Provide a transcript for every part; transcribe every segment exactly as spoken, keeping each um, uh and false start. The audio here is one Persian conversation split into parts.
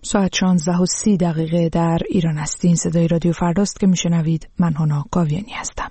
ساعت شانزده و سی دقیقه در ایران است. این صدای رادیو فرداست که میشنوید. من هنا گاویانی هستم.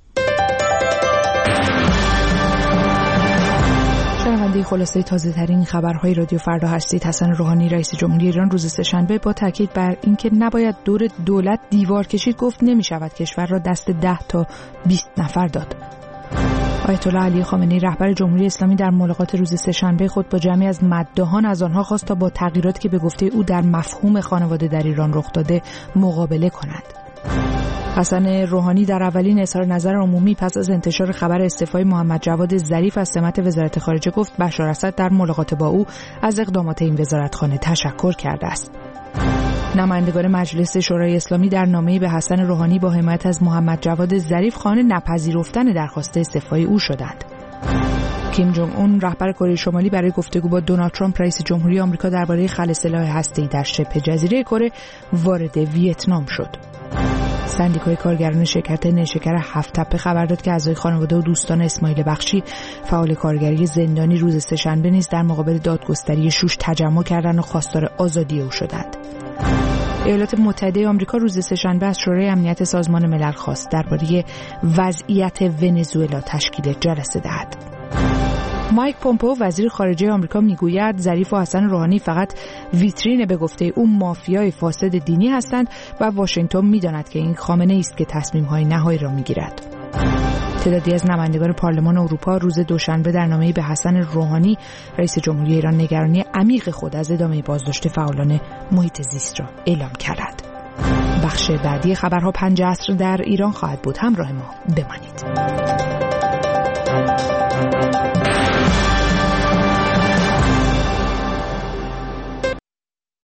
شنونده خلاصه تازه ترین خبرهای رادیو فردا هستید. حسن روحانی رئیس جمهوری ایران روز سه‌شنبه با تاکید بر اینکه نباید دور دولت دیوار کشید گفت نمی شود کشور را دست ده تا بیست نفر داد. آیت الله علی خامنه‌ای رهبر جمهوری اسلامی در ملاقات روز سه‌شنبه خود با جمعی از مداحان از آنها خواست تا با تغییراتی که به گفته او در مفهوم خانواده در ایران رخ داده مقابله کنند. حسن روحانی در اولین اظهار نظر عمومی پس از انتشار خبر استعفای محمد جواد ظریف از سمت وزارت خارجه گفت بشار اسد در ملاقات با او از اقدامات این وزارتخانه تشکر کرده است. نمایندگان مجلس شورای اسلامی در نامه‌ای به حسن روحانی با حمایت از محمد جواد ظریف خواهان نپذیرفتن درخواست استعفای او شدند. کیم جونگ اون رهبر کره شمالی برای گفتگو با دونالد ترامپ رئیس جمهوری آمریکا درباره خلع سلاح هسته‌ای در شبه جزیره کره وارد ویتنام شد. سندیکای کارگران شرکت نیشکر هفت تپه خبر داد که اعضای خانواده و دوستان اسماعیل بخشی فعال کارگری زندانی روز سه‌شنبه نیز در مقابل دادگستری شوش تجمع کردند و خواستار آزادی او شدند. ایالات متحده آمریکا روز سه‌شنبه از شورای امنیت سازمان ملل خواست درباره وضعیت ونزوئلا تشکیل جلسه دهد. مایک پومپئو وزیر خارجه آمریکا میگوید ظریف و حسن روحانی فقط ویترین به گفته او مافیای فاسد دینی هستند و واشنگتن میداند که این خامنه‌ای است که تصمیم‌های نهایی را میگیرد. تعدادی از نمایندگان پارلمان اروپا روز دوشنبه در نامه‌ای به حسن روحانی رئیس جمهوری ایران نگرانی عمیق خود از ادامه بازداشت فعالان محیط زیست را اعلام کردند. بخش بعدی خبرها پنج عصر در ایران خواهد بود. همراه ما بمانید.